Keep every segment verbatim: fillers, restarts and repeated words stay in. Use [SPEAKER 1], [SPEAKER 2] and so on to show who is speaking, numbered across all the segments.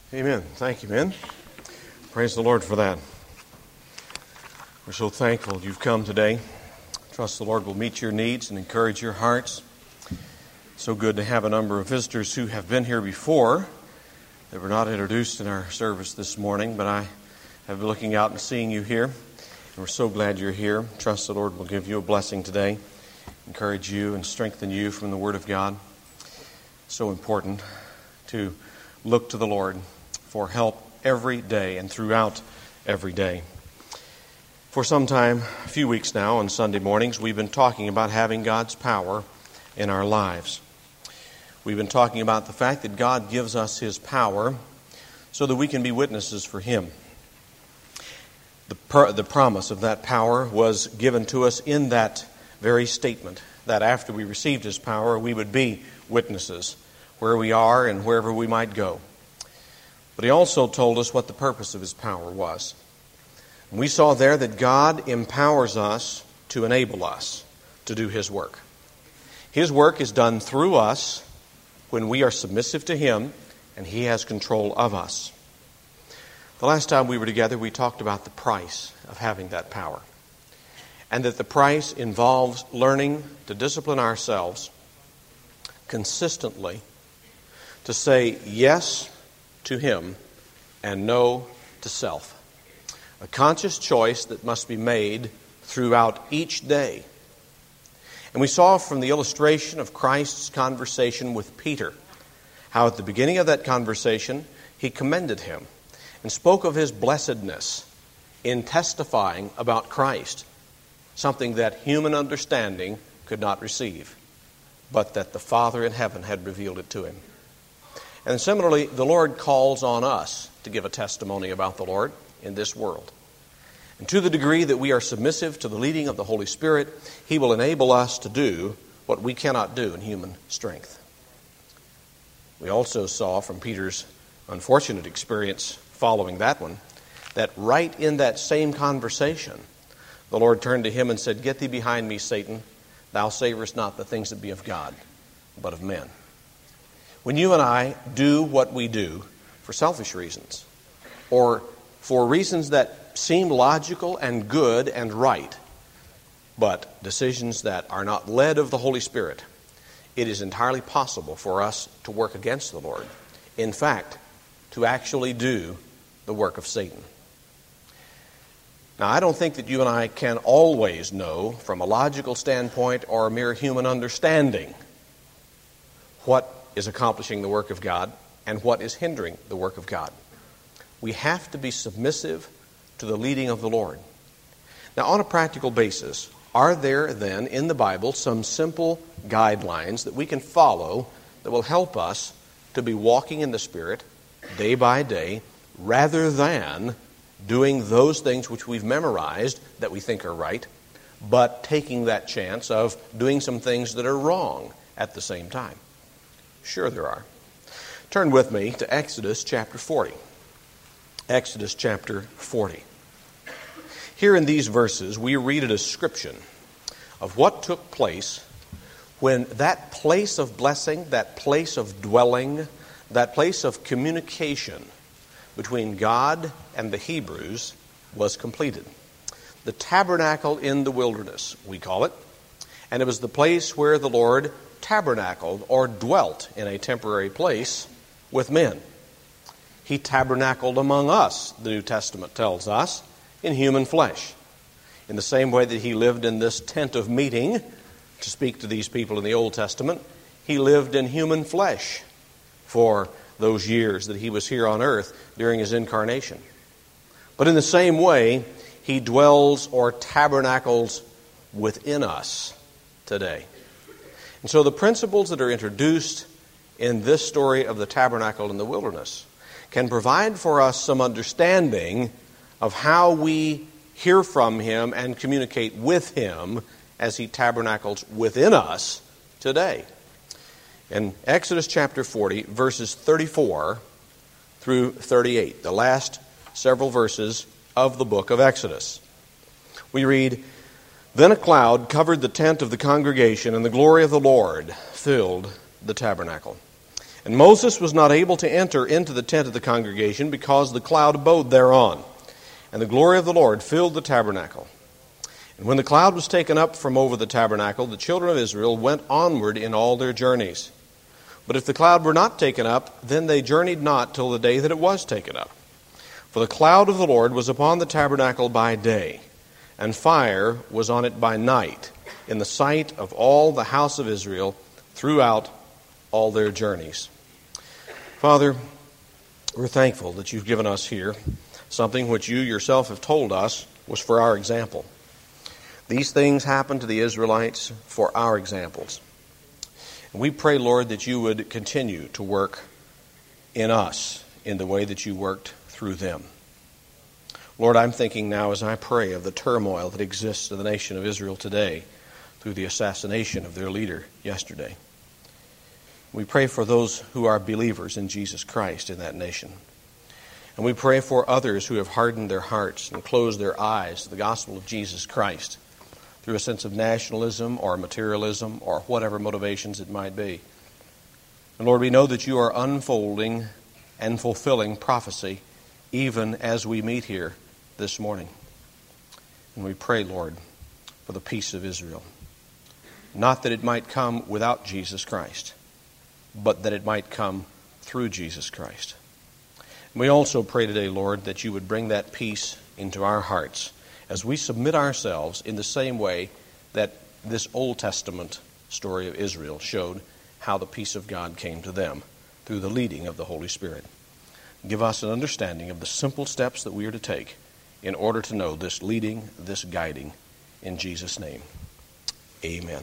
[SPEAKER 1] Amen. Thank you, men. Praise the Lord for that. We're so thankful you've come today. Trust the Lord will meet your needs and encourage your hearts. So good to have a number of visitors who have been here before that were not introduced in our service this morning, but I have been looking out and seeing you here, and we're so glad you're here. Trust the Lord will give you a blessing today, encourage you and strengthen you from the Word of God. So important to look to the Lord for help every day and throughout every day. For some time, a few weeks now, on Sunday mornings, we've been talking about having God's power in our lives. We've been talking about the fact that God gives us His power so that we can be witnesses for Him. The, per- the promise of that power was given to us in that very statement, that after we received His power, we would be witnesses where we are and wherever we might go. But He also told us what the purpose of His power was. We saw there that God empowers us to enable us to do His work. His work is done through us when we are submissive to Him and He has control of us. The last time we were together, we talked about the price of having that power, and that the price involves learning to discipline ourselves consistently to say yes to Him and no to self. A conscious choice that must be made throughout each day. And we saw from the illustration of Christ's conversation with Peter how at the beginning of that conversation He commended him and spoke of his blessedness in testifying about Christ, something that human understanding could not receive, but that the Father in heaven had revealed it to him. And similarly, the Lord calls on us to give a testimony about the Lord in this world. And to the degree that we are submissive to the leading of the Holy Spirit, He will enable us to do what we cannot do in human strength. We also saw from Peter's unfortunate experience following that one, that right in that same conversation, the Lord turned to him and said, "Get thee behind me, Satan. Thou savorest not the things that be of God, but of men." When you and I do what we do for selfish reasons, or for reasons that seem logical and good and right, but decisions that are not led of the Holy Spirit, it is entirely possible for us to work against the Lord. In fact, to actually do the work of Satan. Now, I don't think that you and I can always know from a logical standpoint or a mere human understanding what is accomplishing the work of God and what is hindering the work of God. We have to be submissive to the leading of the Lord. Now, on a practical basis, are there then in the Bible some simple guidelines that we can follow that will help us to be walking in the Spirit day by day, rather than doing those things which we've memorized that we think are right, but taking that chance of doing some things that are wrong at the same time? Sure there are. Turn with me to Exodus chapter forty. Exodus chapter forty. Here in these verses, we read a description of what took place when that place of blessing, that place of dwelling, that place of communication between God and the Hebrews was completed. The tabernacle in the wilderness, we call it. And it was the place where the Lord tabernacled or dwelt in a temporary place with men. He tabernacled among us, the New Testament tells us, in human flesh. In the same way that He lived in this tent of meeting, to speak to these people in the Old Testament, He lived in human flesh for those years that He was here on earth during His incarnation. But in the same way, He dwells or tabernacles within us today. And so the principles that are introduced in this story of the tabernacle in the wilderness can provide for us some understanding of how we hear from Him and communicate with Him as He tabernacles within us today. In Exodus chapter forty, verses thirty-four through thirty-eight, the last several verses of the book of Exodus, we read, "Then a cloud covered the tent of the congregation, and the glory of the Lord filled the tabernacle. And Moses was not able to enter into the tent of the congregation because the cloud abode thereon, and the glory of the Lord filled the tabernacle. And when the cloud was taken up from over the tabernacle, the children of Israel went onward in all their journeys. But if the cloud were not taken up, then they journeyed not till the day that it was taken up. For the cloud of the Lord was upon the tabernacle by day, and fire was on it by night, in the sight of all the house of Israel throughout all their journeys. Father, we're thankful that you've given us here something which you yourself have told us was for our example. These things happened to the Israelites for our examples. And we pray, Lord, that you would continue to work in us in the way that you worked through them. Lord, I'm thinking now as I pray of the turmoil that exists in the nation of Israel today through the assassination of their leader yesterday. We pray for those who are believers in Jesus Christ in that nation. And we pray for others who have hardened their hearts and closed their eyes to the gospel of Jesus Christ through a sense of nationalism or materialism or whatever motivations it might be. And Lord, we know that you are unfolding and fulfilling prophecy even as we meet here this morning. And we pray, Lord, for the peace of Israel. Not that it might come without Jesus Christ, but that it might come through Jesus Christ. And we also pray today, Lord, that you would bring that peace into our hearts as we submit ourselves in the same way that this Old Testament story of Israel showed how the peace of God came to them through the leading of the Holy Spirit. Give us an understanding of the simple steps that we are to take in order to know this leading, this guiding. In Jesus' name, amen.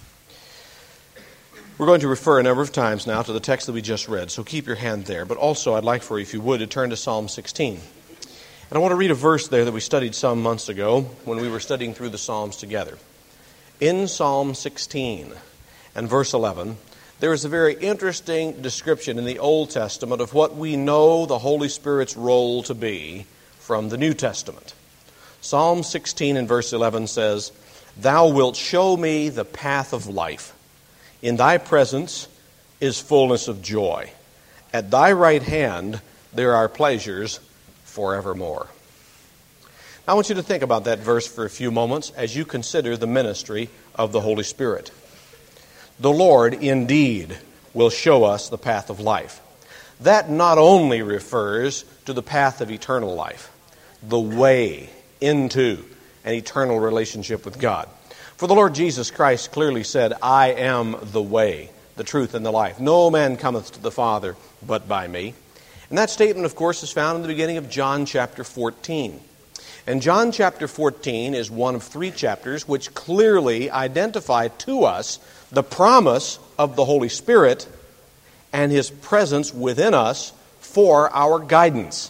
[SPEAKER 1] We're going to refer a number of times now to the text that we just read, so keep your hand there. But also I'd like for you, if you would, to turn to Psalm sixteen. And I want to read a verse there that we studied some months ago when we were studying through the Psalms together. In Psalm sixteen and verse eleven, there is a very interesting description in the Old Testament of what we know the Holy Spirit's role to be from the New Testament. Psalm sixteen and verse eleven says, "Thou wilt show me the path of life. In thy presence is fullness of joy. At thy right hand there are pleasures forevermore." Now, I want you to think about that verse for a few moments as you consider the ministry of the Holy Spirit. The Lord indeed will show us the path of life. That not only refers to the path of eternal life, the way into an eternal relationship with God. For the Lord Jesus Christ clearly said, "I am the way, the truth, and the life. No man cometh to the Father but by me." And that statement, of course, is found in the beginning of John chapter fourteen. And John chapter fourteen is one of three chapters which clearly identify to us the promise of the Holy Spirit and His presence within us for our guidance.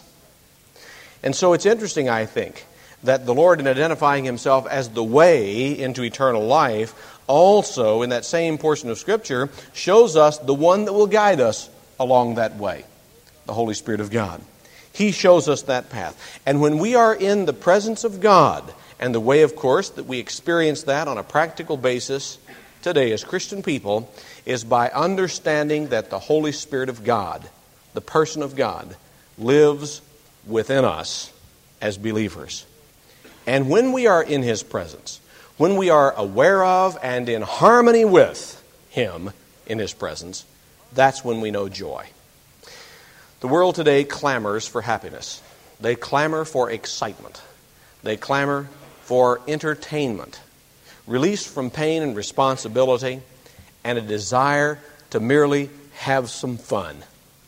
[SPEAKER 1] And so it's interesting, I think, that the Lord, in identifying Himself as the way into eternal life, also in that same portion of Scripture shows us the one that will guide us along that way, the Holy Spirit of God. He shows us that path. And when we are in the presence of God, and the way, of course, that we experience that on a practical basis today as Christian people is by understanding that the Holy Spirit of God, the person of God, lives within us as believers. And when we are in His presence, when we are aware of and in harmony with Him in His presence, that's when we know joy. The world today clamors for happiness. They clamor for excitement. They clamor for entertainment, release from pain and responsibility, and a desire to merely have some fun.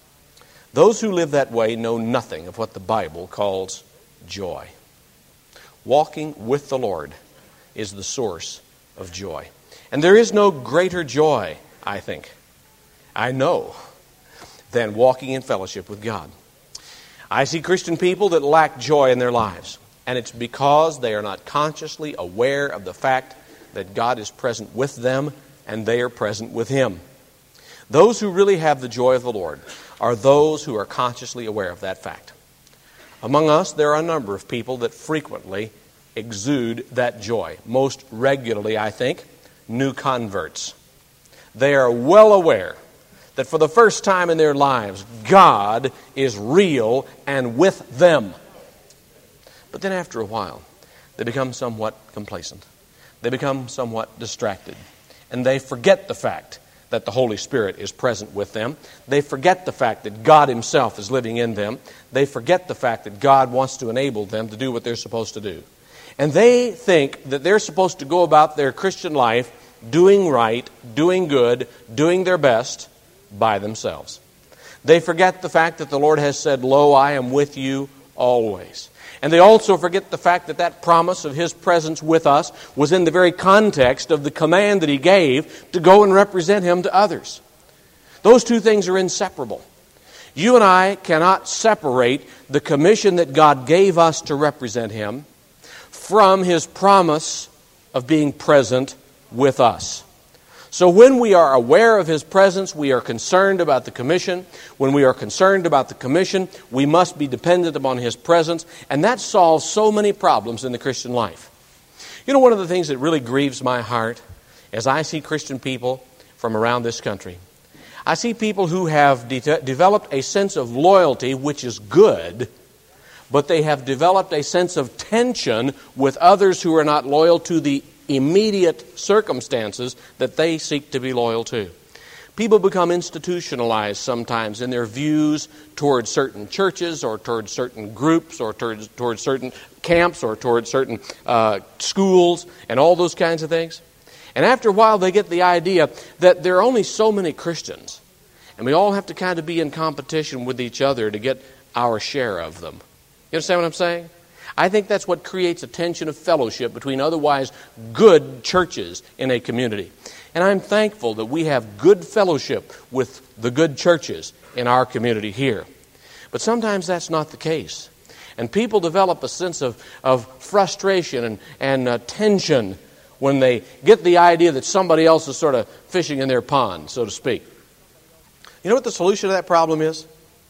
[SPEAKER 1] Those who live that way know nothing of what the Bible calls joy. Walking with the Lord is the source of joy. And there is no greater joy, I think, I know, than walking in fellowship with God. I see Christian people that lack joy in their lives, and it's because they are not consciously aware of the fact that God is present with them and they are present with Him. Those who really have the joy of the Lord are those who are consciously aware of that fact. Among us, there are a number of people that frequently exude that joy. Most regularly, I think, new converts. They are well aware that for the first time in their lives, God is real and with them. But then after a while, they become somewhat complacent. They become somewhat distracted. And they forget the fact that the Holy Spirit is present with them. They forget the fact that God Himself is living in them. They forget the fact that God wants to enable them to do what they're supposed to do. And they think that they're supposed to go about their Christian life doing right, doing good, doing their best by themselves. They forget the fact that the Lord has said, "Lo, I am with you always." And they also forget the fact that that promise of His presence with us was in the very context of the command that He gave to go and represent Him to others. Those two things are inseparable. You and I cannot separate the commission that God gave us to represent Him from His promise of being present with us. So when we are aware of His presence, we are concerned about the commission. When we are concerned about the commission, we must be dependent upon His presence. And that solves so many problems in the Christian life. You know, one of the things that really grieves my heart as I see Christian people from around this country, I see people who have de- developed a sense of loyalty, which is good, but they have developed a sense of tension with others who are not loyal to the immediate circumstances that they seek to be loyal to. People become institutionalized sometimes in their views towards certain churches or towards certain groups or towards, towards certain camps or towards certain uh, schools and all those kinds of things. And after a while they get the idea that there are only so many Christians and we all have to kind of be in competition with each other to get our share of them. You understand what I'm saying? I think that's what creates a tension of fellowship between otherwise good churches in a community. And I'm thankful that we have good fellowship with the good churches in our community here. But sometimes that's not the case. And people develop a sense of, of frustration and, and uh, tension when they get the idea that somebody else is sort of fishing in their pond, so to speak. You know what the solution to that problem is?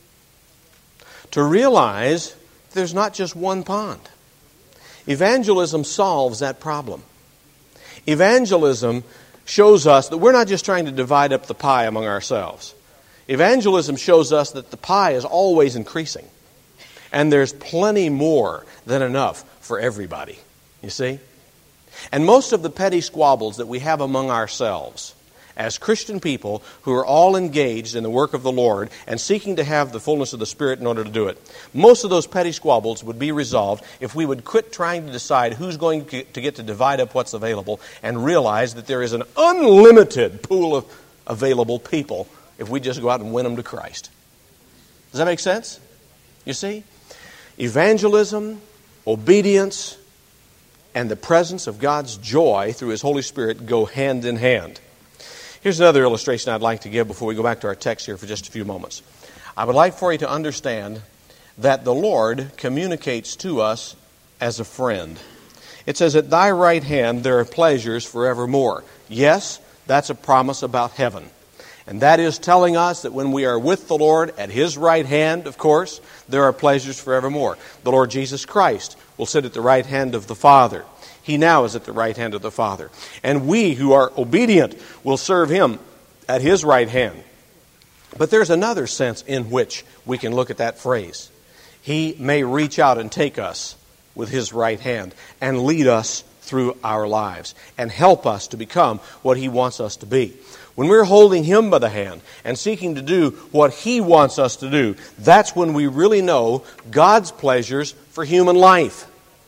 [SPEAKER 1] To realize there's not just one pond. Evangelism solves that problem. Evangelism shows us that we're not just trying to divide up the pie among ourselves. Evangelism shows us that the pie is always increasing. And there's plenty more than enough for everybody. You see? And most of the petty squabbles that we have among ourselves as Christian people who are all engaged in the work of the Lord and seeking to have the fullness of the Spirit in order to do it, most of those petty squabbles would be resolved if we would quit trying to decide who's going to get to divide up what's available and realize that there is an unlimited pool of available people if we just go out and win them to Christ. Does that make sense? You see? Evangelism, obedience, and the presence of God's joy through His Holy Spirit go hand in hand. Here's another illustration I'd like to give before we go back to our text here for just a few moments. I would like for you to understand that the Lord communicates to us as a friend. It says, "At thy right hand there are pleasures forevermore." Yes, that's a promise about heaven. And that is telling us that when we are with the Lord at His right hand, of course, there are pleasures forevermore. The Lord Jesus Christ will sit at the right hand of the Father. He now is at the right hand of the Father. And we who are obedient will serve Him at His right hand. But there's another sense in which we can look at that phrase. He may reach out and take us with His right hand and lead us through our lives and help us to become what He wants us to be. When we're holding Him by the hand and seeking to do what He wants us to do, that's when we really know God's pleasures for human life.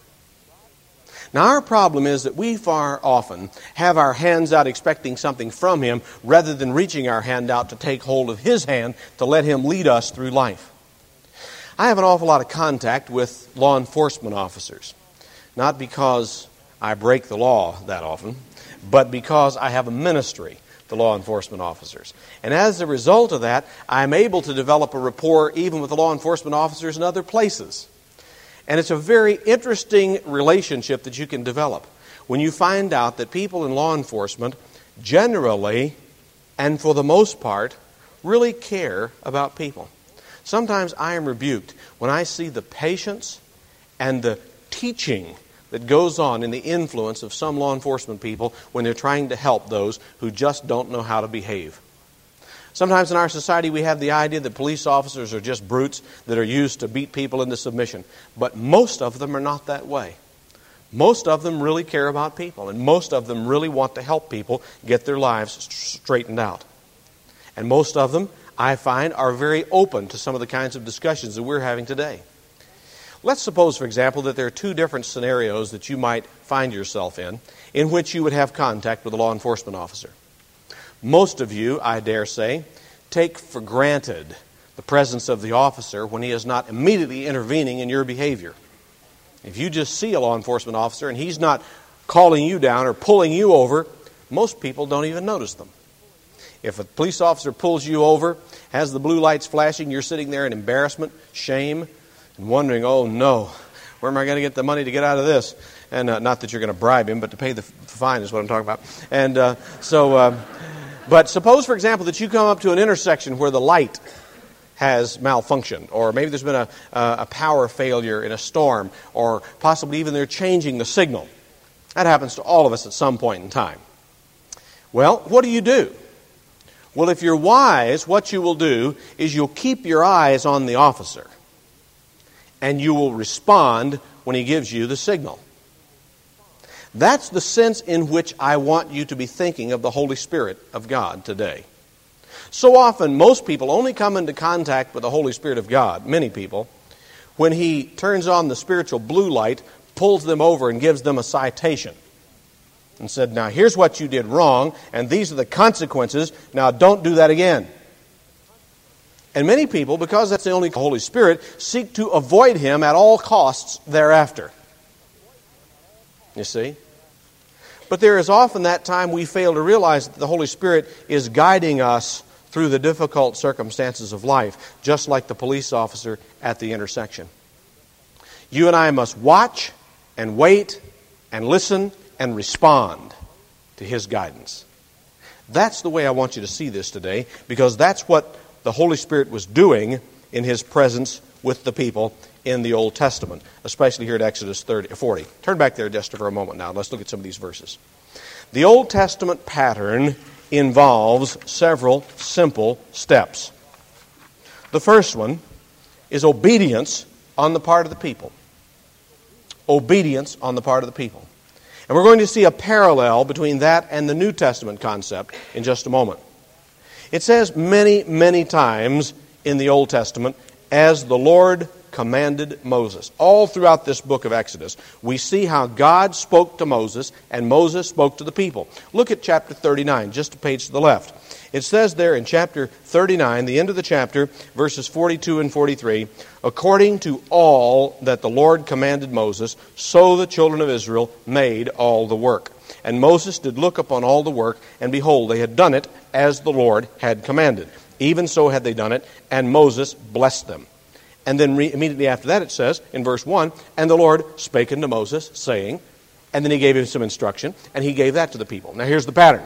[SPEAKER 1] Now, our problem is that we far often have our hands out expecting something from Him rather than reaching our hand out to take hold of His hand to let Him lead us through life. I have an awful lot of contact with law enforcement officers, not because I break the law that often, but because I have a ministry to law enforcement officers. And as a result of that, I'm able to develop a rapport even with the law enforcement officers in other places. And it's a very interesting relationship that you can develop when you find out that people in law enforcement generally, and for the most part, really care about people. Sometimes I am rebuked when I see the patience and the teaching that goes on in the influence of some law enforcement people when they're trying to help those who just don't know how to behave. Sometimes in our society we have the idea that police officers are just brutes that are used to beat people into submission. But most of them are not that way. Most of them really care about people, and most of them really want to help people get their lives straightened out. And most of them, I find, are very open to some of the kinds of discussions that we're having today. Let's suppose, for example, that there are two different scenarios that you might find yourself in, in which you would have contact with a law enforcement officer. Most of you, I dare say, take for granted the presence of the officer when he is not immediately intervening in your behavior. If you just see a law enforcement officer and he's not calling you down or pulling you over, most people don't even notice them. If a police officer pulls you over, has the blue lights flashing, you're sitting there in embarrassment, shame, and wondering, oh no, where am I going to get the money to get out of this? And uh, not that you're going to bribe him, but to pay the fine is what I'm talking about. And uh, so... Uh, But suppose, for example, that you come up to an intersection where the light has malfunctioned, or maybe there's been a, a power failure in a storm, or possibly even they're changing the signal. That happens to all of us at some point in time. Well, what do you do? Well, if you're wise, what you will do is you'll keep your eyes on the officer, and you will respond when he gives you the signal. That's the sense in which I want you to be thinking of the Holy Spirit of God today. So often, most people only come into contact with the Holy Spirit of God, many people, when He turns on the spiritual blue light, pulls them over and gives them a citation. And said, now here's what you did wrong, and these are the consequences. Now don't do that again. And many people, because that's the only Holy Spirit, seek to avoid Him at all costs thereafter. You see? But there is often that time we fail to realize that the Holy Spirit is guiding us through the difficult circumstances of life, just like the police officer at the intersection. You and I must watch and wait and listen and respond to His guidance. That's the way I want you to see this today, because that's what the Holy Spirit was doing in His presence with the people in the Old Testament, especially here at Exodus thirty, forty. Turn back there just for a moment now. Let's look at some of these verses. The Old Testament pattern involves several simple steps. The first one is obedience on the part of the people. Obedience on the part of the people. And we're going to see a parallel between that and the New Testament concept in just a moment. It says many, many times in the Old Testament, as the Lord commanded Moses. All throughout this book of Exodus, we see how God spoke to Moses and Moses spoke to the people. Look at chapter thirty-nine, just a page to the left. It says there in chapter thirty-nine, the end of the chapter, verses forty-two and forty-three, according to all that the Lord commanded Moses, so the children of Israel made all the work. And Moses did look upon all the work, and behold, they had done it as the Lord had commanded. Even so had they done it, and Moses blessed them. And then re- immediately after that it says, in verse one, and the Lord spake unto Moses, saying, and then He gave him some instruction, and He gave that to the people. Now here's the pattern.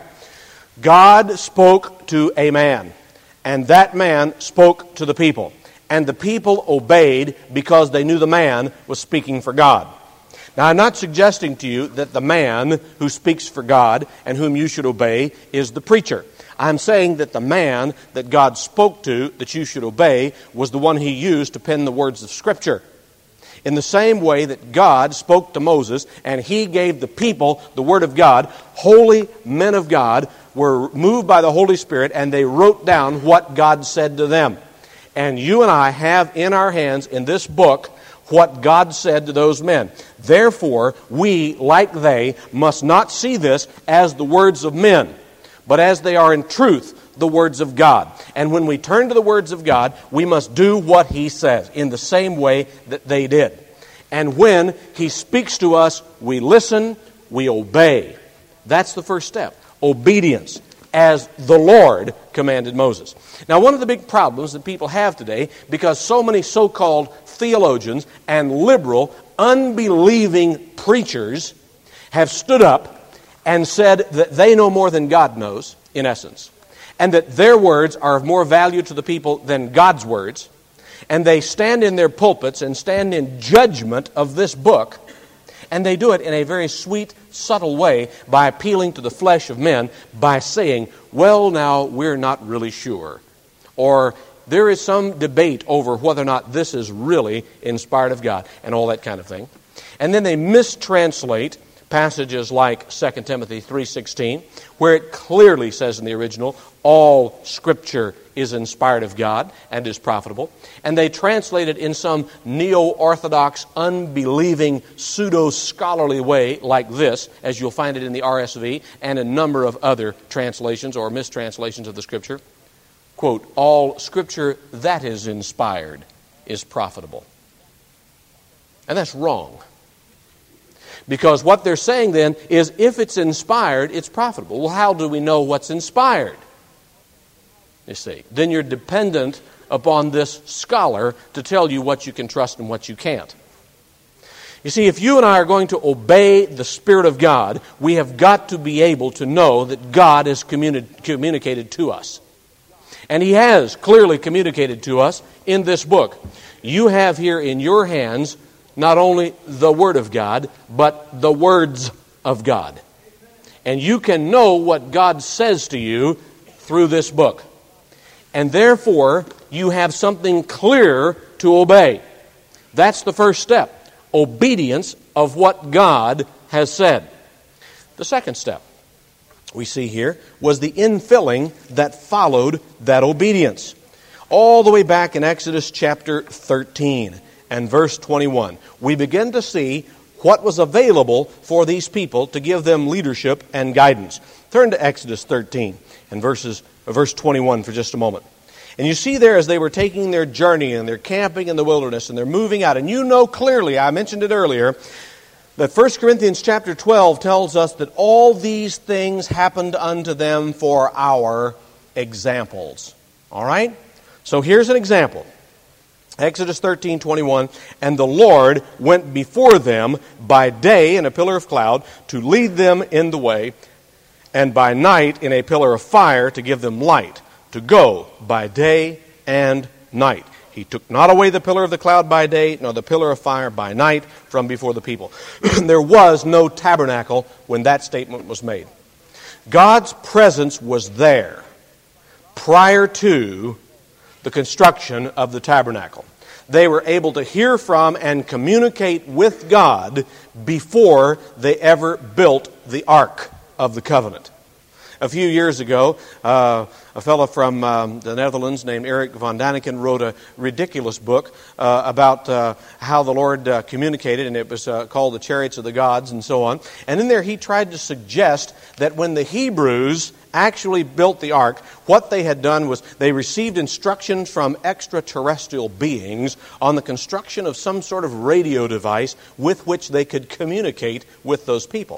[SPEAKER 1] God spoke to a man, and that man spoke to the people. And the people obeyed because they knew the man was speaking for God. Now I'm not suggesting to you that the man who speaks for God and whom you should obey is the preacher. I'm saying that the man that God spoke to that you should obey was the one He used to pen the words of Scripture. In the same way that God spoke to Moses and He gave the people the Word of God, holy men of God were moved by the Holy Spirit and they wrote down what God said to them. And you and I have in our hands in this book what God said to those men. Therefore, we, like they, must not see this as the words of men, but as they are in truth, the words of God. And when we turn to the words of God, we must do what He says in the same way that they did. And when He speaks to us, we listen, we obey. That's the first step. Obedience, as the Lord commanded Moses. Now, one of the big problems that people have today, because so many so-called theologians and liberal, unbelieving preachers have stood up and said that they know more than God knows, in essence, and that their words are of more value to the people than God's words, and they stand in their pulpits and stand in judgment of this book, and they do it in a very sweet, subtle way by appealing to the flesh of men by saying, well, now, we're not really sure. Or there is some debate over whether or not this is really inspired of God, and all that kind of thing. And then they mistranslate passages like Second Timothy three sixteen, where it clearly says in the original, all Scripture is inspired of God and is profitable. And they translate it in some neo-orthodox, unbelieving, pseudo-scholarly way like this, as you'll find it in the R S V and a number of other translations or mistranslations of the Scripture. Quote, all Scripture that is inspired is profitable. And that's wrong. Because what they're saying then is if it's inspired, it's profitable. Well, how do we know what's inspired? You see, then you're dependent upon this scholar to tell you what you can trust and what you can't. You see, if you and I are going to obey the Spirit of God, we have got to be able to know that God has communi- communicated to us. And He has clearly communicated to us in this book. You have here in your hands not only the Word of God, but the words of God. And you can know what God says to you through this book. And therefore, you have something clear to obey. That's the first step. Obedience of what God has said. The second step we see here was the infilling that followed that obedience. All the way back in Exodus chapter thirteen and verse twenty-one, we begin to see what was available for these people to give them leadership and guidance. Turn to Exodus thirteen and verses, verse twenty-one for just a moment. And you see there as they were taking their journey and they're camping in the wilderness and they're moving out. And you know clearly, I mentioned it earlier, that First Corinthians chapter twelve tells us that all these things happened unto them for our examples. All right? So here's an example. Exodus thirteen twenty-one, and the Lord went before them by day in a pillar of cloud to lead them in the way, and by night in a pillar of fire to give them light, to go by day and night. He took not away the pillar of the cloud by day, nor the pillar of fire by night from before the people. There was no tabernacle when that statement was made. God's presence was there prior to the construction of the tabernacle. They were able to hear from and communicate with God before they ever built the Ark of the Covenant. A few years ago, uh, a fellow from um, the Netherlands named Eric von Daniken wrote a ridiculous book uh, about uh, how the Lord uh, communicated, and it was uh, called The Chariots of the Gods and so on. And in there he tried to suggest that when the Hebrews actually built the ark, what they had done was they received instructions from extraterrestrial beings on the construction of some sort of radio device with which they could communicate with those people.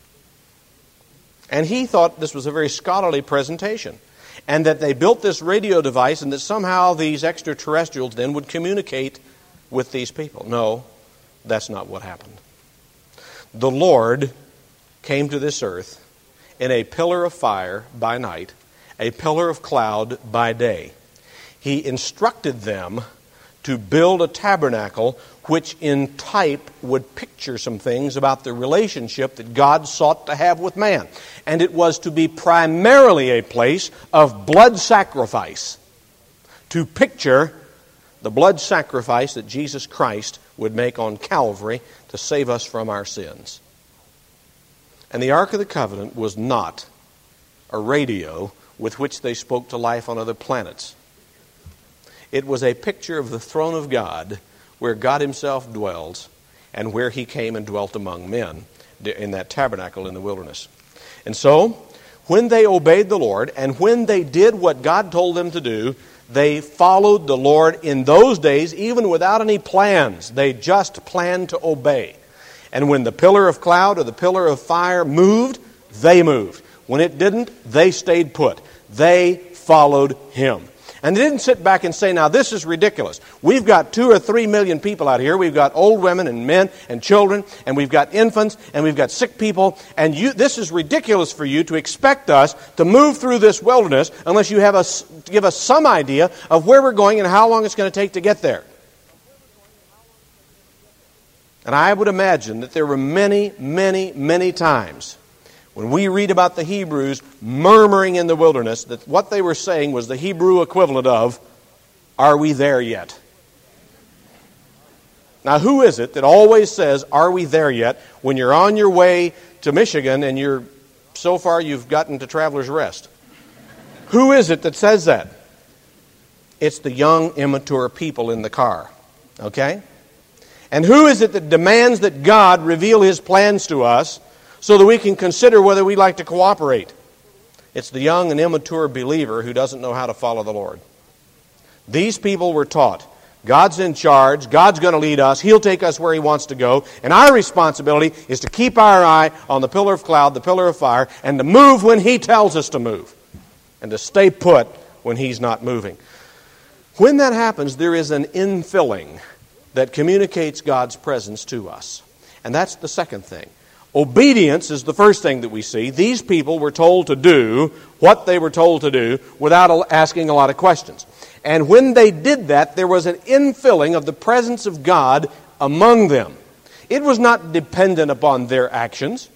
[SPEAKER 1] And he thought this was a very scholarly presentation, and that they built this radio device and that somehow these extraterrestrials then would communicate with these people. No, that's not what happened. The Lord came to this earth in a pillar of fire by night, a pillar of cloud by day. He instructed them to build a tabernacle which in type would picture some things about the relationship that God sought to have with man. And it was to be primarily a place of blood sacrifice, to picture the blood sacrifice that Jesus Christ would make on Calvary to save us from our sins. And the Ark of the Covenant was not a radio with which they spoke to life on other planets. It was a picture of the throne of God, where God Himself dwells and where He came and dwelt among men in that tabernacle in the wilderness. And so, when they obeyed the Lord and when they did what God told them to do, they followed the Lord in those days even without any plans. They just planned to obey. And when the pillar of cloud or the pillar of fire moved, they moved. When it didn't, they stayed put. They followed Him. And they didn't sit back and say, now this is ridiculous. We've got two or three million people out here. We've got old women and men and children, and we've got infants, and we've got sick people. And you, this is ridiculous for you to expect us to move through this wilderness unless you have us, give us some idea of where we're going and how long it's going to take to get there. And I would imagine that there were many, many, many times when we read about the Hebrews murmuring in the wilderness that what they were saying was the Hebrew equivalent of, "Are we there yet?" Now, who is it that always says, "Are we there yet?" when you're on your way to Michigan and you're so far you've gotten to Traveler's Rest? Who is it that says that? It's the young, immature people in the car. Okay? And who is it that demands that God reveal His plans to us so that we can consider whether we'd like to cooperate? It's the young and immature believer who doesn't know how to follow the Lord. These people were taught, God's in charge, God's going to lead us, He'll take us where He wants to go, and our responsibility is to keep our eye on the pillar of cloud, the pillar of fire, and to move when He tells us to move, and to stay put when He's not moving. When that happens, there is an infilling that communicates God's presence to us. And that's the second thing. Obedience is the first thing that we see. These people were told to do what they were told to do without asking a lot of questions. And when they did that, there was an infilling of the presence of God among them. It was not dependent upon their actions.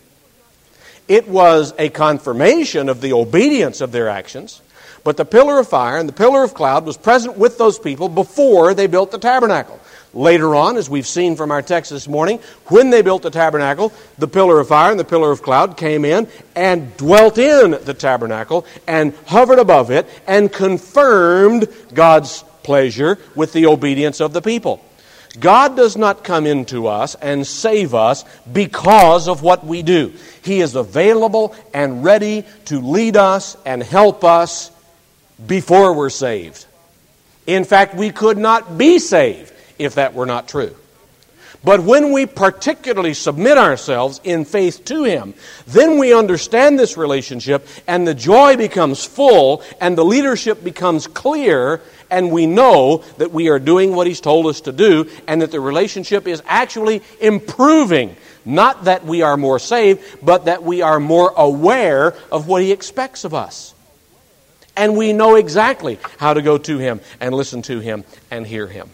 [SPEAKER 1] It was a confirmation of the obedience of their actions. But the pillar of fire and the pillar of cloud was present with those people before they built the tabernacle. Later on, as we've seen from our text this morning, when they built the tabernacle, the pillar of fire and the pillar of cloud came in and dwelt in the tabernacle and hovered above it and confirmed God's pleasure with the obedience of the people. God does not come into us and save us because of what we do. He is available and ready to lead us and help us before we're saved. In fact, we could not be saved if that were not true. But when we particularly submit ourselves in faith to Him, then we understand this relationship, and the joy becomes full, and the leadership becomes clear, and we know that we are doing what He's told us to do, and that the relationship is actually improving. Not that we are more saved, but that we are more aware of what He expects of us. And we know exactly how to go to Him and listen to Him and hear Him.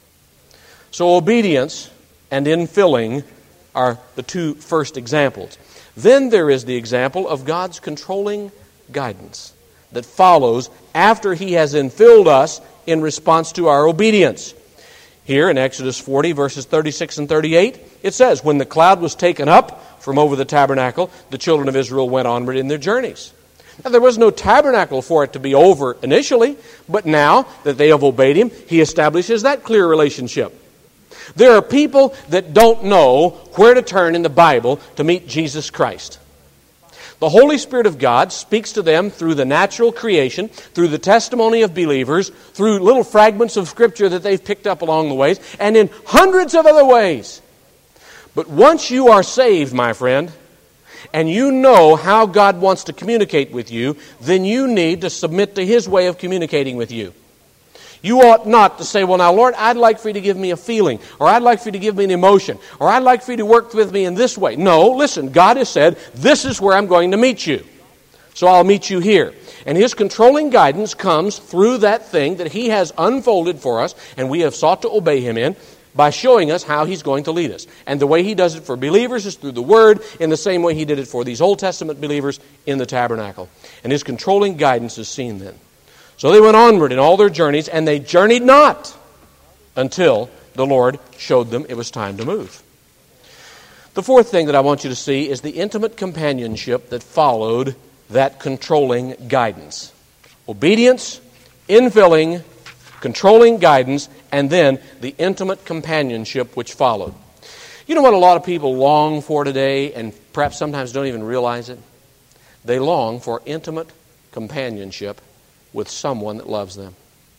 [SPEAKER 1] So obedience and infilling are the two first examples. Then there is the example of God's controlling guidance that follows after He has infilled us in response to our obedience. Here in Exodus forty, verses thirty-six and thirty-eight, it says, "When the cloud was taken up from over the tabernacle, the children of Israel went onward in their journeys." Now, there was no tabernacle for it to be over initially, but now that they have obeyed Him, He establishes that clear relationship. There are people that don't know where to turn in the Bible to meet Jesus Christ. The Holy Spirit of God speaks to them through the natural creation, through the testimony of believers, through little fragments of Scripture that they've picked up along the ways, and in hundreds of other ways. But once you are saved, my friend, and you know how God wants to communicate with you, then you need to submit to His way of communicating with you. You ought not to say, "Well, now, Lord, I'd like for You to give me a feeling, or I'd like for You to give me an emotion, or I'd like for You to work with me in this way." No, listen, God has said, "This is where I'm going to meet you. So I'll meet you here." And His controlling guidance comes through that thing that He has unfolded for us, and we have sought to obey Him in, by showing us how He's going to lead us. And the way He does it for believers is through the Word, in the same way He did it for these Old Testament believers in the tabernacle. And His controlling guidance is seen then. So they went onward in all their journeys, and they journeyed not until the Lord showed them it was time to move. The fourth thing that I want you to see is the intimate companionship that followed that controlling guidance. Obedience, infilling, controlling guidance, and then the intimate companionship which followed. You know what a lot of people long for today, and perhaps sometimes don't even realize it? They long for intimate companionship with someone that loves them.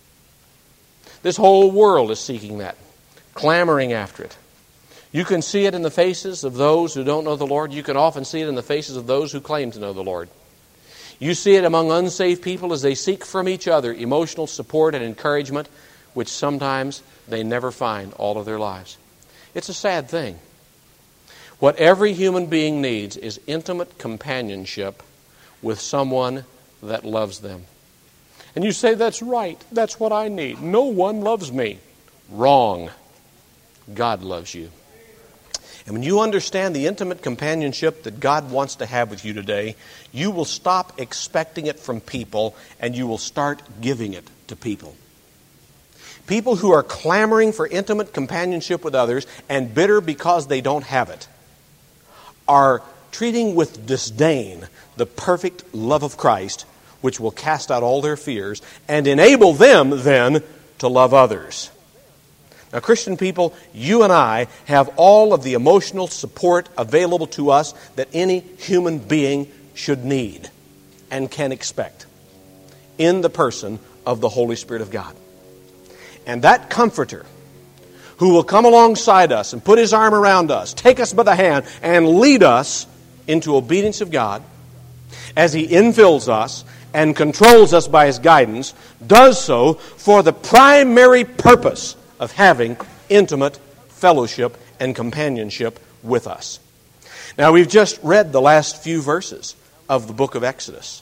[SPEAKER 1] This whole world is seeking that, clamoring after it. You can see it in the faces of those who don't know the Lord. You can often see it in the faces of those who claim to know the Lord. You see it among unsaved people as they seek from each other emotional support and encouragement, which sometimes they never find all of their lives. It's a sad thing. What every human being needs is intimate companionship with someone that loves them. And you say, "That's right. That's what I need. No one loves me." Wrong. God loves you. And when you understand the intimate companionship that God wants to have with you today, you will stop expecting it from people and you will start giving it to people. People who are clamoring for intimate companionship with others and bitter because they don't have it are treating with disdain the perfect love of Christ, which will cast out all their fears and enable them then to love others. Now, Christian people, you and I have all of the emotional support available to us that any human being should need and can expect in the person of the Holy Spirit of God. And that Comforter who will come alongside us and put His arm around us, take us by the hand, and lead us into obedience of God as He infills us and controls us by His guidance, does so for the primary purpose of having intimate fellowship and companionship with us. Now, we've just read the last few verses of the book of Exodus.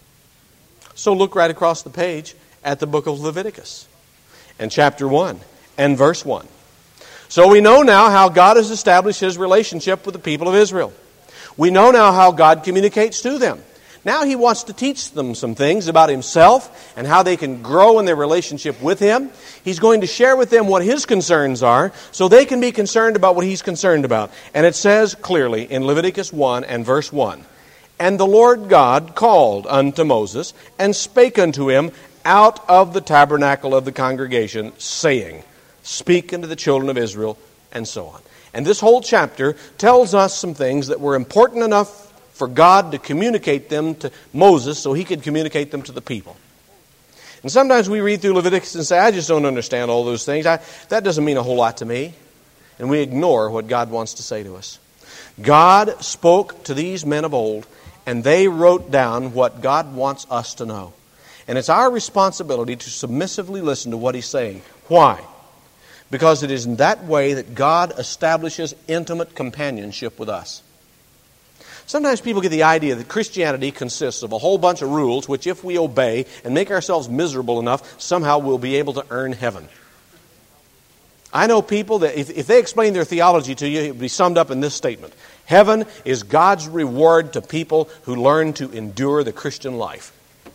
[SPEAKER 1] So look right across the page at the book of Leviticus and chapter one and verse one. So we know now how God has established His relationship with the people of Israel. We know now how God communicates to them. Now He wants to teach them some things about Himself and how they can grow in their relationship with Him. He's going to share with them what His concerns are so they can be concerned about what He's concerned about. And it says clearly in Leviticus one and verse one, "And the Lord God called unto Moses and spake unto him out of the tabernacle of the congregation, saying, Speak unto the children of Israel," and so on. And this whole chapter tells us some things that were important enough for God to communicate them to Moses so he could communicate them to the people. And sometimes we read through Leviticus and say, I just don't understand all those things. I, that doesn't mean a whole lot to me. And we ignore what God wants to say to us. God spoke to these men of old, and they wrote down what God wants us to know. And it's our responsibility to submissively listen to what He's saying. Why? Because it is in that way that God establishes intimate companionship with us. Sometimes people get the idea that Christianity consists of a whole bunch of rules which, if we obey and make ourselves miserable enough, somehow we'll be able to earn heaven. I know people that if, if they explain their theology to you, it would be summed up in this statement. Heaven is God's reward to people who learn to endure the Christian life.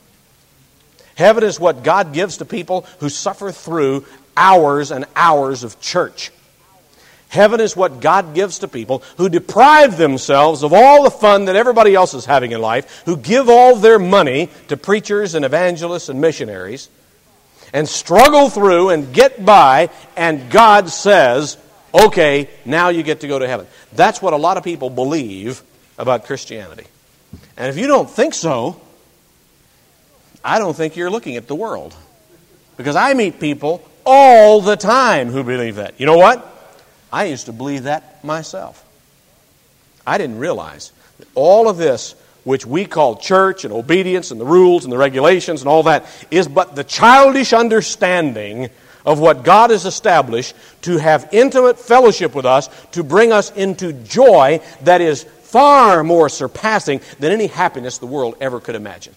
[SPEAKER 1] Heaven is what God gives to people who suffer through hours and hours of church. Heaven is what God gives to people who deprive themselves of all the fun that everybody else is having in life, who give all their money to preachers and evangelists and missionaries, and struggle through and get by, and God says, okay, now you get to go to heaven. That's what a lot of people believe about Christianity. And if you don't think so, I don't think you're looking at the world. Because I meet people all the time who believe that. You know what? I used to believe that myself. I didn't realize that all of this, which we call church and obedience and the rules and the regulations and all that, is but the childish understanding of what God has established to have intimate fellowship with us, to bring us into joy that is far more surpassing than any happiness the world ever could imagine.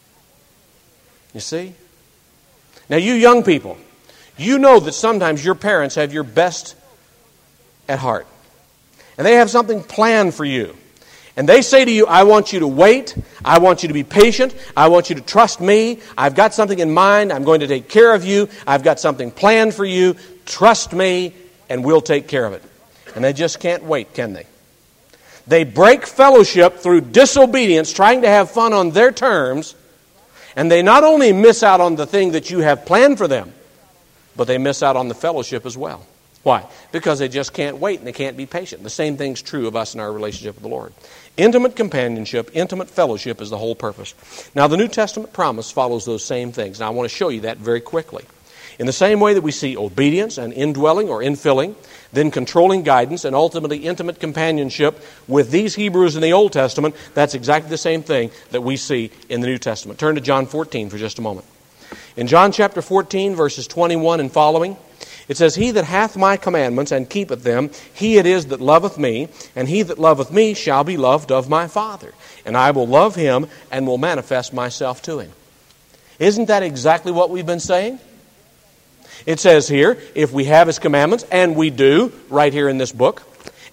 [SPEAKER 1] You see? Now, you young people, you know that sometimes your parents have your best at heart. And they have something planned for you. And they say to you, I want you to wait. I want you to be patient. I want you to trust me. I've got something in mind. I'm going to take care of you. I've got something planned for you. Trust me, and we'll take care of it. And they just can't wait, can they? They break fellowship through disobedience, trying to have fun on their terms. And they not only miss out on the thing that you have planned for them, but they miss out on the fellowship as well. Why? Because they just can't wait and they can't be patient. The same thing's true of us in our relationship with the Lord. Intimate companionship, intimate fellowship is the whole purpose. Now, the New Testament promise follows those same things. Now, I want to show you that very quickly. In the same way that we see obedience and indwelling or infilling, then controlling guidance, and ultimately intimate companionship with these Hebrews in the Old Testament, that's exactly the same thing that we see in the New Testament. Turn to John fourteen for just a moment. In John chapter fourteen, verses twenty-one and following, it says, He that hath my commandments and keepeth them, he it is that loveth me, and he that loveth me shall be loved of my Father. And I will love him and will manifest myself to him. Isn't that exactly what we've been saying? It says here, if we have His commandments, and we do, right here in this book,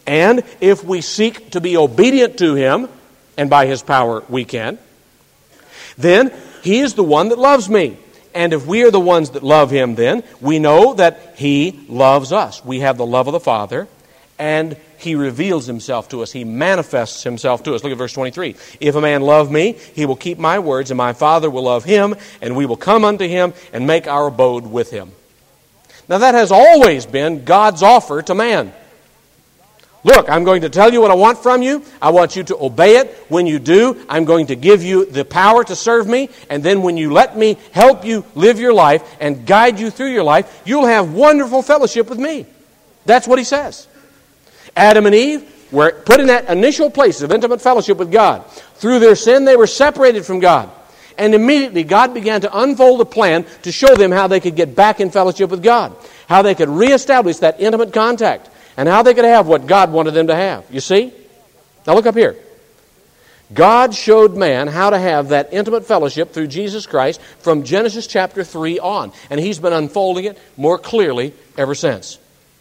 [SPEAKER 1] And if we seek to be obedient to Him, and by His power we can, then He is the one that loves me. And if we are the ones that love Him, then we know that He loves us. We have the love of the Father, and He reveals Himself to us. He manifests Himself to us. Look at verse twenty-three. If a man love me, he will keep my words, and my Father will love him, and we will come unto him and make our abode with him. Now that has always been God's offer to man. Look, I'm going to tell you what I want from you. I want you to obey it. When you do, I'm going to give you the power to serve me. And then when you let me help you live your life and guide you through your life, you'll have wonderful fellowship with me. That's what He says. Adam and Eve were put in that initial place of intimate fellowship with God. Through their sin, they were separated from God. And immediately God began to unfold a plan to show them how they could get back in fellowship with God, how they could reestablish that intimate contact, and how they could have what God wanted them to have. You see? Now look up here. God showed man how to have that intimate fellowship through Jesus Christ from Genesis chapter three on. And He's been unfolding it more clearly ever since.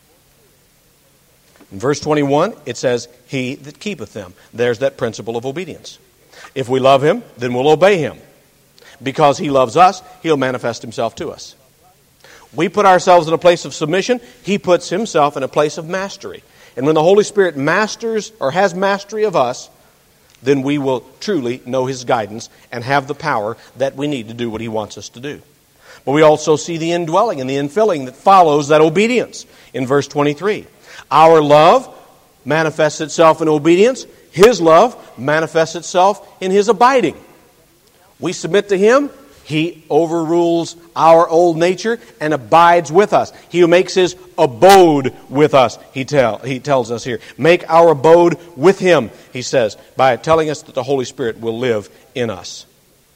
[SPEAKER 1] In verse twenty-one, it says, He that keepeth them. There's that principle of obedience. If we love Him, then we'll obey Him. Because He loves us, He'll manifest Himself to us. We put ourselves in a place of submission. He puts Himself in a place of mastery. And when the Holy Spirit masters or has mastery of us, then we will truly know His guidance and have the power that we need to do what He wants us to do. But we also see the indwelling and the infilling that follows that obedience in verse twenty-three. Our love manifests itself in obedience. His love manifests itself in His abiding. We submit to Him. He overrules our old nature and abides with us. He who makes His abode with us, he, tell, he tells us here. Make our abode with Him, he says, by telling us that the Holy Spirit will live in us.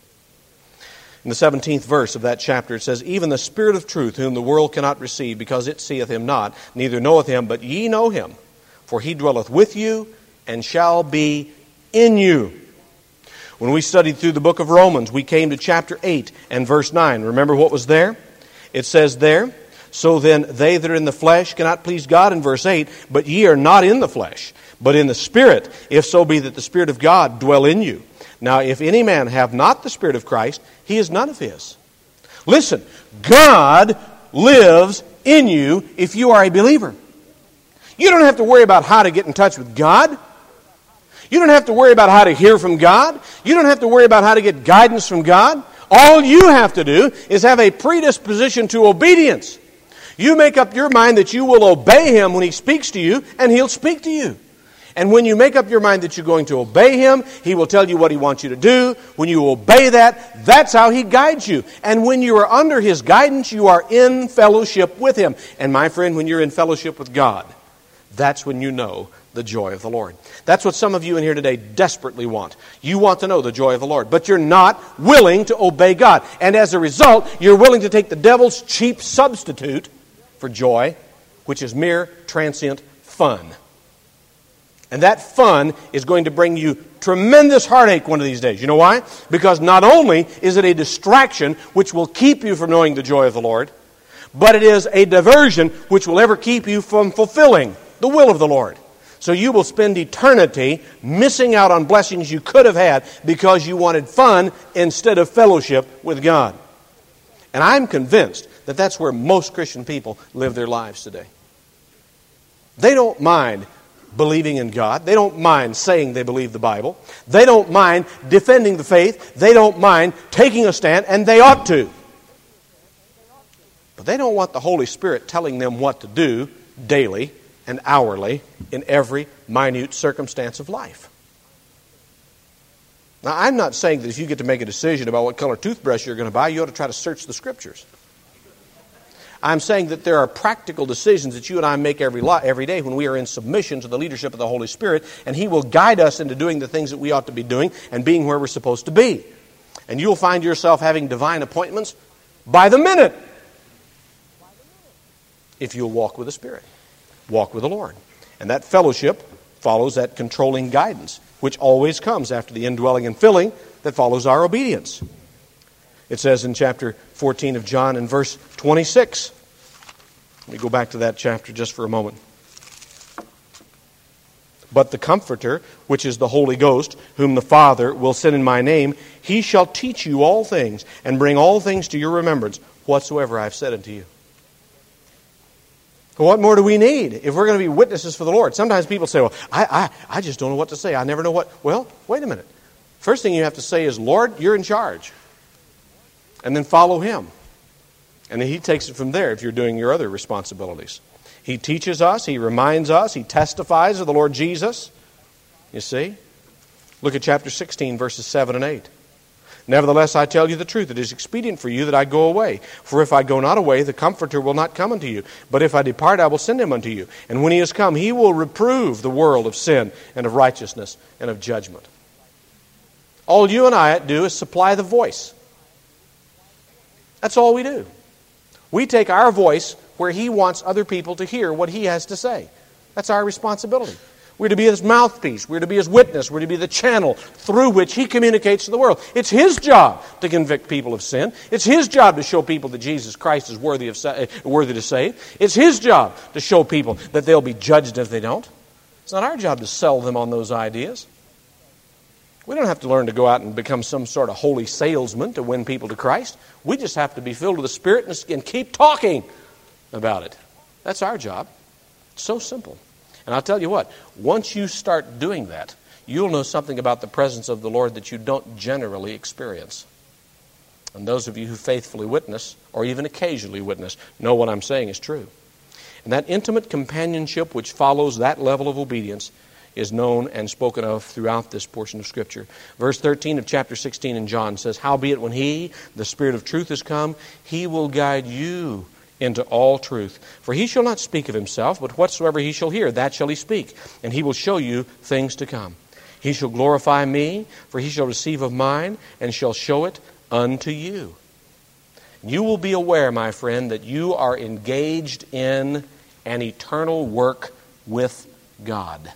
[SPEAKER 1] In the seventeenth verse of that chapter it says, Even the Spirit of truth, whom the world cannot receive, because it seeth Him not, neither knoweth Him, but ye know Him. For He dwelleth with you, and shall be in you. When we studied through the book of Romans, we came to chapter eight and verse nine. Remember what was there? It says there, So then they that are in the flesh cannot please God, in verse eight, but ye are not in the flesh, but in the Spirit, if so be that the Spirit of God dwell in you. Now if any man have not the Spirit of Christ, he is none of His. Listen, God lives in you if you are a believer. You don't have to worry about how to get in touch with God. You don't have to worry about how to hear from God. You don't have to worry about how to get guidance from God. All you have to do is have a predisposition to obedience. You make up your mind that you will obey Him when He speaks to you, and He'll speak to you. And when you make up your mind that you're going to obey Him, He will tell you what He wants you to do. When you obey that, that's how He guides you. And when you are under His guidance, you are in fellowship with Him. And my friend, when you're in fellowship with God, that's when you know the joy of the Lord. That's what some of you in here today desperately want. You want to know the joy of the Lord, but you're not willing to obey God. And as a result, you're willing to take the devil's cheap substitute for joy, which is mere transient fun. And that fun is going to bring you tremendous heartache one of these days. You know why? Because not only is it a distraction which will keep you from knowing the joy of the Lord, but it is a diversion which will ever keep you from fulfilling the will of the Lord. So you will spend eternity missing out on blessings you could have had because you wanted fun instead of fellowship with God. And I'm convinced that that's where most Christian people live their lives today. They don't mind believing in God. They don't mind saying they believe the Bible. They don't mind defending the faith. They don't mind taking a stand, and they ought to. But they don't want the Holy Spirit telling them what to do daily and hourly in every minute circumstance of life. Now, I'm not saying that if you get to make a decision about what color toothbrush you're going to buy, you ought to try to search the Scriptures. I'm saying that there are practical decisions that you and I make every li- every day when we are in submission to the leadership of the Holy Spirit, and He will guide us into doing the things that we ought to be doing and being where we're supposed to be. And you'll find yourself having divine appointments by the minute if you'll walk with the Spirit. Walk with the Lord. And that fellowship follows that controlling guidance, which always comes after the indwelling and filling that follows our obedience. It says in chapter fourteen of John in verse twenty-six. Let me go back to that chapter just for a moment. But the Comforter, which is the Holy Ghost, whom the Father will send in my name, he shall teach you all things, and bring all things to your remembrance, whatsoever I have said unto you. What more do we need if we're going to be witnesses for the Lord? Sometimes people say, well, I, I, I just don't know what to say. I never know what. Well, wait a minute. First thing you have to say is, Lord, you're in charge. And then follow Him. And then He takes it from there if you're doing your other responsibilities. He teaches us, He reminds us, He testifies of the Lord Jesus. You see? Look at chapter sixteen, verses seven and eight. Nevertheless, I tell you the truth, it is expedient for you that I go away. For if I go not away, the Comforter will not come unto you. But if I depart, I will send Him unto you. And when He is come, He will reprove the world of sin and of righteousness and of judgment. All you and I do is supply the voice. That's all we do. We take our voice where He wants other people to hear what He has to say. That's our responsibility. We're to be His mouthpiece. We're to be His witness. We're to be the channel through which He communicates to the world. It's His job to convict people of sin. It's His job to show people that Jesus Christ is worthy of sa- worthy to save. It's His job to show people that they'll be judged if they don't. It's not our job to sell them on those ideas. We don't have to learn to go out and become some sort of holy salesman to win people to Christ. We just have to be filled with the Spirit and keep talking about it. That's our job. It's so simple. And I'll tell you what, once you start doing that, you'll know something about the presence of the Lord that you don't generally experience. And those of you who faithfully witness, or even occasionally witness, know what I'm saying is true. And that intimate companionship which follows that level of obedience is known and spoken of throughout this portion of Scripture. Verse thirteen of chapter sixteen in John says, Howbeit when He, the Spirit of truth, is come, He will guide you into all truth. For He shall not speak of Himself, but whatsoever He shall hear, that shall He speak. And He will show you things to come. He shall glorify Me, for He shall receive of mine, and shall show it unto you. You will be aware, my friend, that you are engaged in an eternal work with God.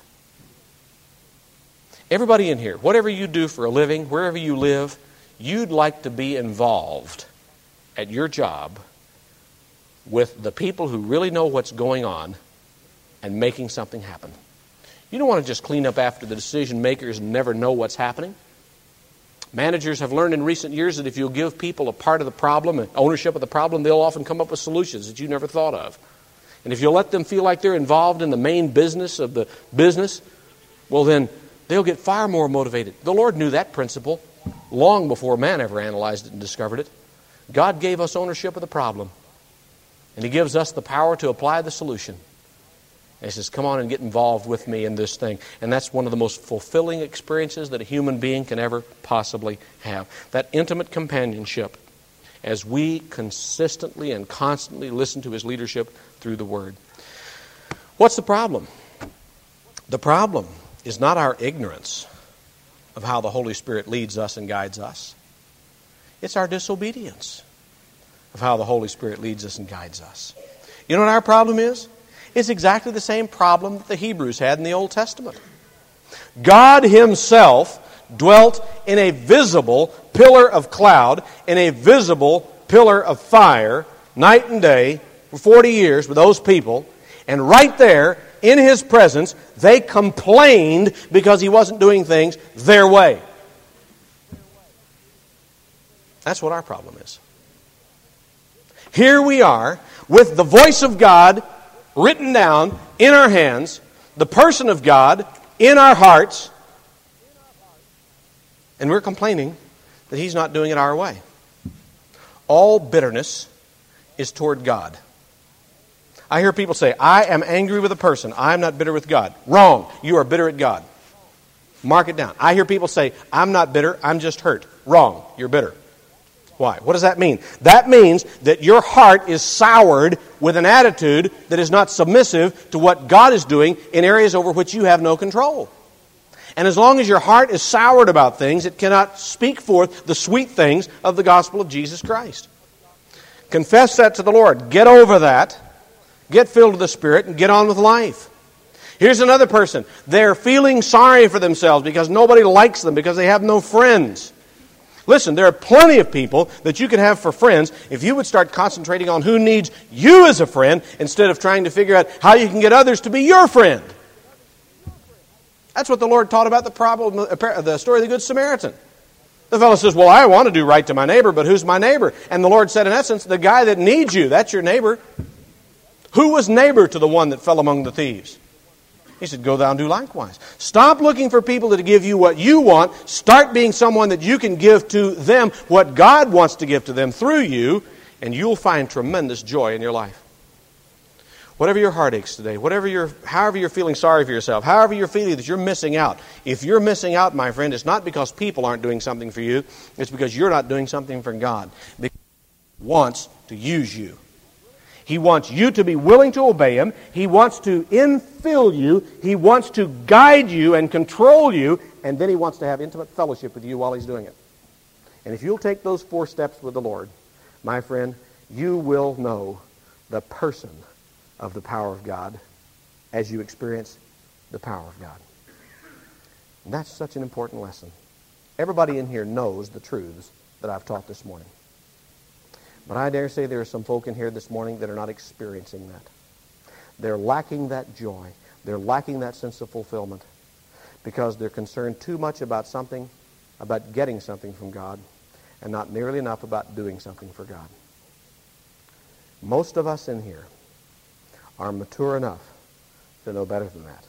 [SPEAKER 1] Everybody in here, whatever you do for a living, wherever you live, you'd like to be involved at your job with the people who really know what's going on and making something happen. You don't want to just clean up after the decision makers and never know what's happening. Managers have learned in recent years that if you'll give people a part of the problem and ownership of the problem, they'll often come up with solutions that you never thought of. And if you'll let them feel like they're involved in the main business of the business, well then, they'll get far more motivated. The Lord knew that principle long before man ever analyzed it and discovered it. God gave us ownership of the problem. And He gives us the power to apply the solution. And He says, come on and get involved with me in this thing. And that's one of the most fulfilling experiences that a human being can ever possibly have. That intimate companionship as we consistently and constantly listen to His leadership through the Word. What's the problem? The problem is not our ignorance of how the Holy Spirit leads us and guides us. It's our disobedience of how the Holy Spirit leads us and guides us. You know what our problem is? It's exactly the same problem that the Hebrews had in the Old Testament. God Himself dwelt in a visible pillar of cloud, in a visible pillar of fire, night and day, for forty years with those people, and right there, in His presence, they complained because He wasn't doing things their way. That's what our problem is. Here we are with the voice of God written down in our hands, the person of God in our hearts, and we're complaining that He's not doing it our way. All bitterness is toward God. I hear people say, I am angry with a person. I am not bitter with God. Wrong. You are bitter at God. Mark it down. I hear people say, I'm not bitter. I'm just hurt. Wrong. You're bitter. Why? What does that mean? That means that your heart is soured with an attitude that is not submissive to what God is doing in areas over which you have no control. And as long as your heart is soured about things, it cannot speak forth the sweet things of the gospel of Jesus Christ. Confess that to the Lord. Get over that. Get filled with the Spirit and get on with life. Here's another person. They're feeling sorry for themselves because nobody likes them, because they have no friends. Listen, there are plenty of people that you can have for friends if you would start concentrating on who needs you as a friend instead of trying to figure out how you can get others to be your friend. That's what the Lord taught about the problem, the story of the Good Samaritan. The fellow says, well, I want to do right to my neighbor, but who's my neighbor? And the Lord said, in essence, the guy that needs you, that's your neighbor. Who was neighbor to the one that fell among the thieves? He said, go thou and do likewise. Stop looking for people to give you what you want. Start being someone that you can give to them what God wants to give to them through you, and you'll find tremendous joy in your life. Whatever your heart aches today, whatever you're, however you're feeling sorry for yourself, however you're feeling that you're missing out, if you're missing out, my friend, it's not because people aren't doing something for you. It's because you're not doing something for God. Because He wants to use you. He wants you to be willing to obey Him. He wants to infill you. He wants to guide you and control you. And then He wants to have intimate fellowship with you while He's doing it. And if you'll take those four steps with the Lord, my friend, you will know the person of the power of God as you experience the power of God. And that's such an important lesson. Everybody in here knows the truths that I've taught this morning. But I dare say there are some folk in here this morning that are not experiencing that. They're lacking that joy. They're lacking that sense of fulfillment because they're concerned too much about something, about getting something from God, and not nearly enough about doing something for God. Most of us in here are mature enough to know better than that.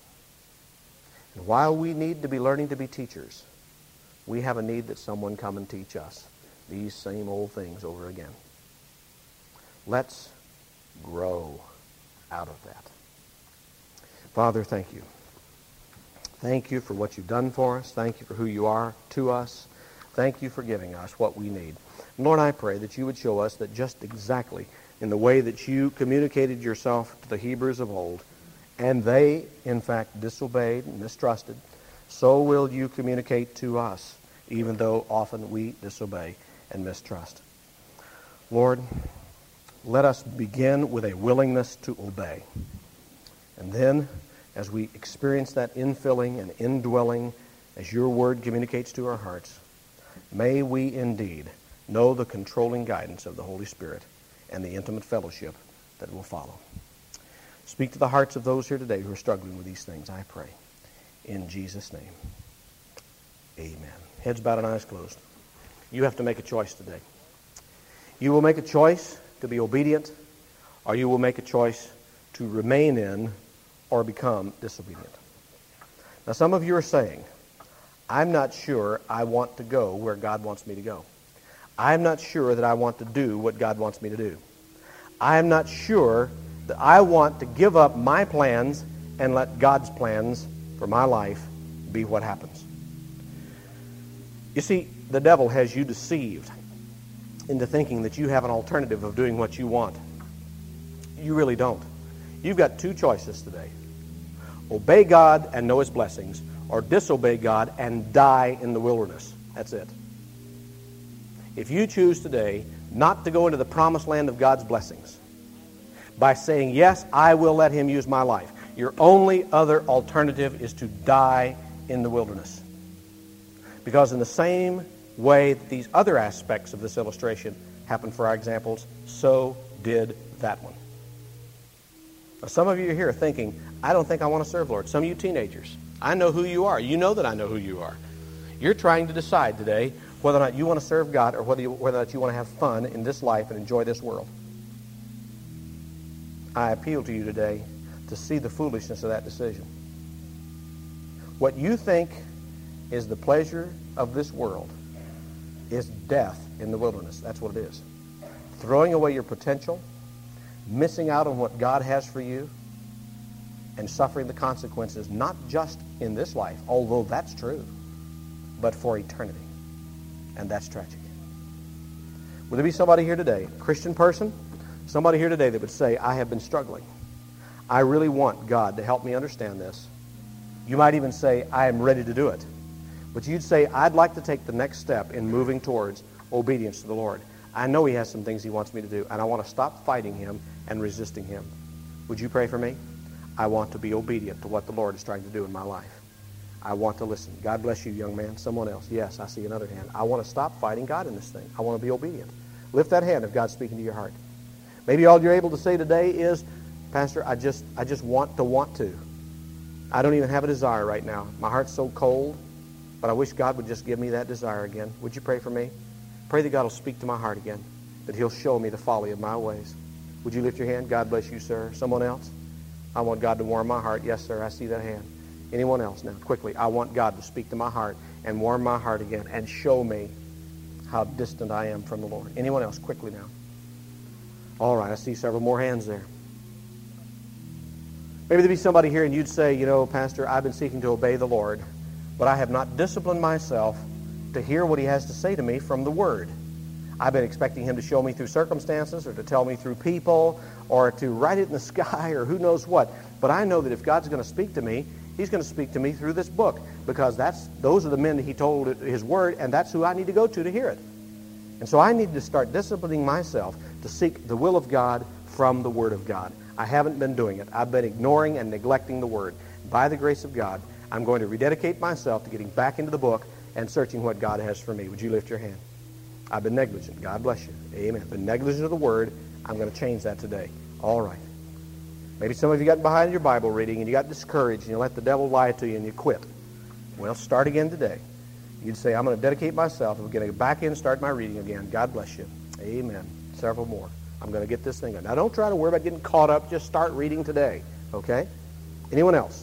[SPEAKER 1] And while we need to be learning to be teachers, we have a need that someone come and teach us these same old things over again. Let's grow out of that. Father, thank you. Thank you for what you've done for us. Thank you for who you are to us. Thank you for giving us what we need. Lord, I pray that you would show us that just exactly in the way that you communicated yourself to the Hebrews of old, and they, in fact, disobeyed and mistrusted, so will you communicate to us, even though often we disobey and mistrust. Lord, let us begin with a willingness to obey. And then, as we experience that infilling and indwelling, as your word communicates to our hearts, may we indeed know the controlling guidance of the Holy Spirit and the intimate fellowship that will follow. Speak to the hearts of those here today who are struggling with these things, I pray. In Jesus' name, amen. Heads bowed and eyes closed. You have to make a choice today. You will make a choice to be obedient, or you will make a choice to remain in or become disobedient. Now, some of you are saying, I'm not sure I want to go where God wants me to go. I'm not sure that I want to do what God wants me to do. I'm not sure that I want to give up my plans and let God's plans for my life be what happens. You see, the devil has you deceived into thinking that you have an alternative of doing what you want. You really don't. You've got two choices today. Obey God and know His blessings, or disobey God and die in the wilderness. That's it. If you choose today not to go into the promised land of God's blessings by saying, yes, I will let Him use my life, your only other alternative is to die in the wilderness. Because in the same way that these other aspects of this illustration happen for our examples, so did that one. Now, some of you are here thinking, I don't think I want to serve the Lord. Some of you teenagers, I know who you are. You know that I know who you are. You're trying to decide today whether or not you want to serve God or whether, you, whether or not you want to have fun in this life and enjoy this world. I appeal to you today to see the foolishness of that decision. What you think is the pleasure of this world is death in the wilderness. That's what it is. Throwing away your potential, missing out on what God has for you, and suffering the consequences not just in this life, although that's true, but for eternity. And that's tragic. Would there be somebody here today, a Christian person, somebody here today that would say, I have been struggling. I really want God to help me understand this. You might even say, I am ready to do it. But you'd say, I'd like to take the next step in moving towards obedience to the Lord. I know He has some things He wants me to do, and I want to stop fighting Him and resisting Him. Would you pray for me? I want to be obedient to what the Lord is trying to do in my life. I want to listen. God bless you, young man. Someone else. Yes, I see another hand. I want to stop fighting God in this thing. I want to be obedient. Lift that hand if God's speaking to your heart. Maybe all you're able to say today is, Pastor, I just I just want to want to. I don't even have a desire right now. My heart's so cold, but I wish God would just give me that desire again. Would you pray for me? Pray that God will speak to my heart again, that He'll show me the folly of my ways. Would you lift your hand? God bless you, sir. Someone else? I want God to warm my heart. Yes, sir, I see that hand. Anyone else now? Quickly. I want God to speak to my heart and warm my heart again and show me how distant I am from the Lord. Anyone else? Quickly now. All right, I see several more hands there. Maybe there'd be somebody here and you'd say, you know, Pastor, I've been seeking to obey the Lord, but I have not disciplined myself to hear what He has to say to me from the Word. I've been expecting Him to show me through circumstances or to tell me through people or to write it in the sky or who knows what. But I know that if God's going to speak to me, He's going to speak to me through this book, because that's those are the men that He told His Word, and that's who I need to go to to hear it. And so I need to start disciplining myself to seek the will of God from the Word of God. I haven't been doing it. I've been ignoring and neglecting the Word. By the grace of God, I'm going to rededicate myself to getting back into the book and searching what God has for me. Would you lift your hand? I've been negligent. God bless you. Amen. I've been negligent of the Word. I'm going to change that today. All right. Maybe some of you got behind your Bible reading and you got discouraged and you let the devil lie to you and you quit. Well, start again today. You'd say, I'm going to dedicate myself. I'm going to get back in and start my reading again. God bless you. Amen. Several more. I'm going to get this thing done. Now, don't try to worry about getting caught up. Just start reading today. Okay? Anyone else?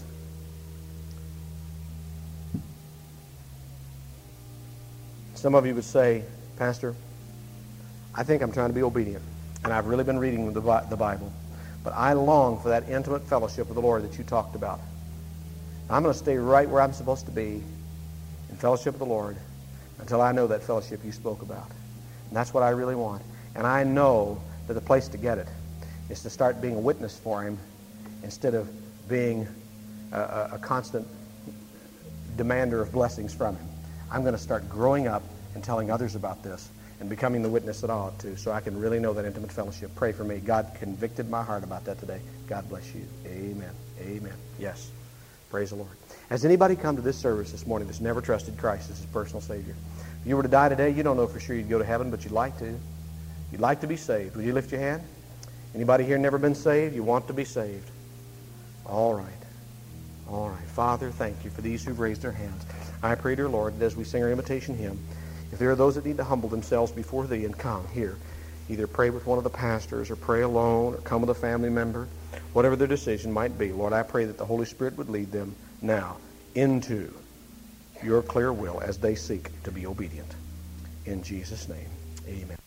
[SPEAKER 1] Some of you would say, Pastor, I think I'm trying to be obedient, and I've really been reading the Bible, but I long for that intimate fellowship with the Lord that you talked about. I'm going to stay right where I'm supposed to be in fellowship with the Lord until I know that fellowship you spoke about. And that's what I really want. And I know that the place to get it is to start being a witness for Him instead of being a, a constant demander of blessings from Him. I'm going to start growing up and telling others about this and becoming the witness that I ought to, so I can really know that intimate fellowship. Pray for me. God convicted my heart about that today. God bless you. Amen. Amen. Yes. Praise the Lord. Has anybody come to this service this morning that's never trusted Christ as his personal Savior? If you were to die today, you don't know for sure you'd go to heaven, but you'd like to. You'd like to be saved. Would you lift your hand? Anybody here never been saved? You want to be saved? All right. All right. Father, thank you for these who've raised their hands. I pray, dear Lord, that as we sing our invitation hymn, if there are those that need to humble themselves before Thee and come here, either pray with one of the pastors or pray alone or come with a family member, whatever their decision might be, Lord, I pray that the Holy Spirit would lead them now into Your clear will as they seek to be obedient. In Jesus' name, amen.